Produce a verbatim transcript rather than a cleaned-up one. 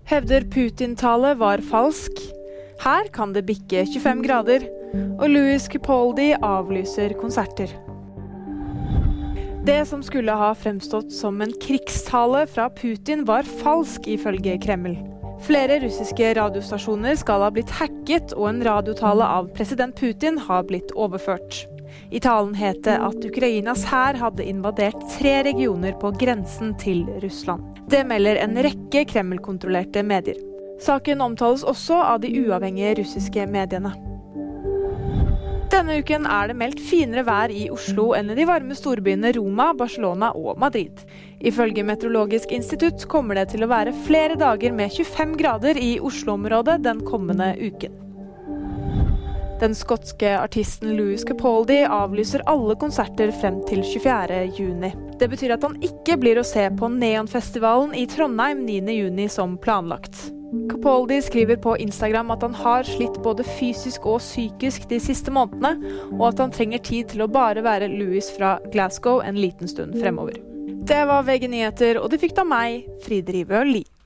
Hevder Putin-tale var falsk. Her kan det bikke tjuefem grader, og Louis Capaldi avlyser konserter. Det som skulle ha fremstått som en krigstale fra Putin var falsk ifølge Kreml. Flere russiske radiostasjoner skal ha blitt hacket, og en radiotale av president Putin har blitt overført. I talen het det at Ukrainas hær hadde invadert tre regioner på grensen til Russland. Det melder en rekke Kreml-kontrollerte medier. Saken omtales også av de uavhengige russiske mediene. Denne uken er det meldt finere vær i Oslo enn i de varme storbyene Roma, Barcelona og Madrid. Ifølge Meteorologisk institutt kommer det til å være flere dager med tjuefem grader i Oslo-området den kommende uken. Den skotske artisten Louis Capaldi avlyser alle konserter frem til tjuefjerde juni. Det betyr at han ikke blir å se på Neonfestivalen i Trondheim niende juni som planlagt. Capaldi skriver på Instagram at han har slitt både fysisk og psykisk de siste månedene, og at han trenger tid til å bare være Louis fra Glasgow en liten stund fremover. Det var V G Nyheter, og du fikk da meg, Fride Rivø Li.